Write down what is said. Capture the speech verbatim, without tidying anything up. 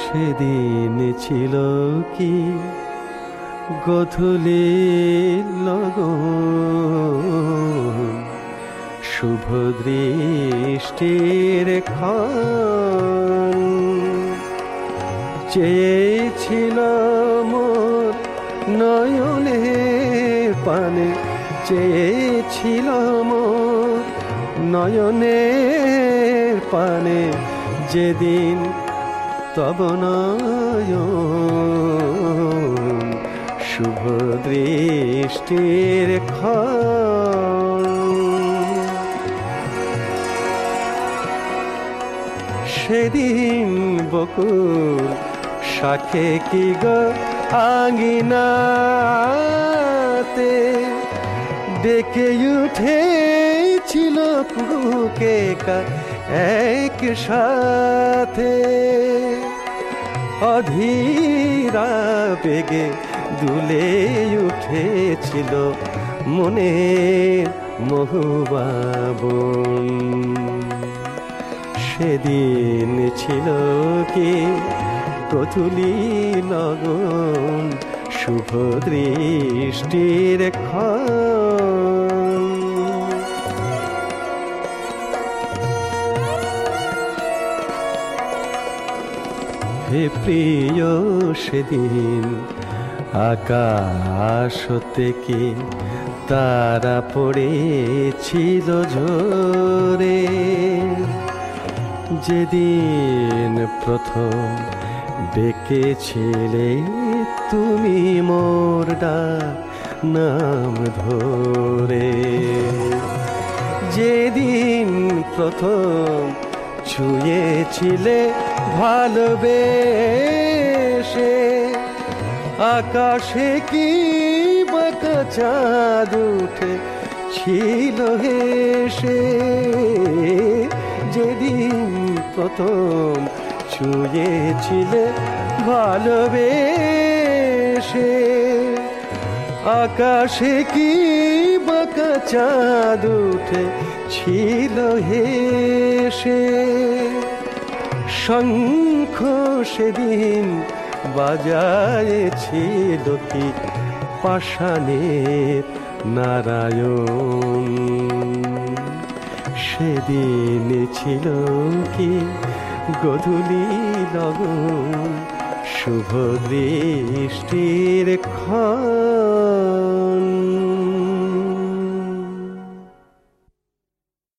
সেদিন ছিল কি গোধূলি লগন, শুভ দৃষ্টির ক্ষণ। চেয়েছিল মোর নয়নের পানে, চেয়েছিল মোর নয়নের পানে, যেদিন তব নয়ন শুভ দৃষ্টির ক্ষণ। সেদিন বকুল শাখে কি গো আঙিনাতে ডেকে উঠেছিল বুকে এক সাথে। অধীরা বেগে দুলে উঠেছিল মনের মহুবাবন। সেদিন ছিল কি গোধূলি লগন, শুভ দৃষ্টির ক্ষণ। হে প্রিয় সেদিন আকাশ থেকে তারা পড়েছিল ঝরে, যেদিন প্রথম ডেকেছিলে তুমি মোর ডাক নাম ধরে। যেদিন প্রথম ছুঁয়েছিলে ভালোবেসে, আকাশে কি বাঁকা চাঁদ উঠে ছিল হেসে। যেদিন প্রথম ছুঁয়েছিলে ভালোবেসে, আকাশে কি বাঁকা চাঁদ উঠে ছিল হেসে। শঙ্খ সেদিন বাজায়েছিল কি পাষাণের নারায়ণ। সেদিন ছিল কি গোধূলি লগন, শুভ দৃষ্টির ক্ষণ।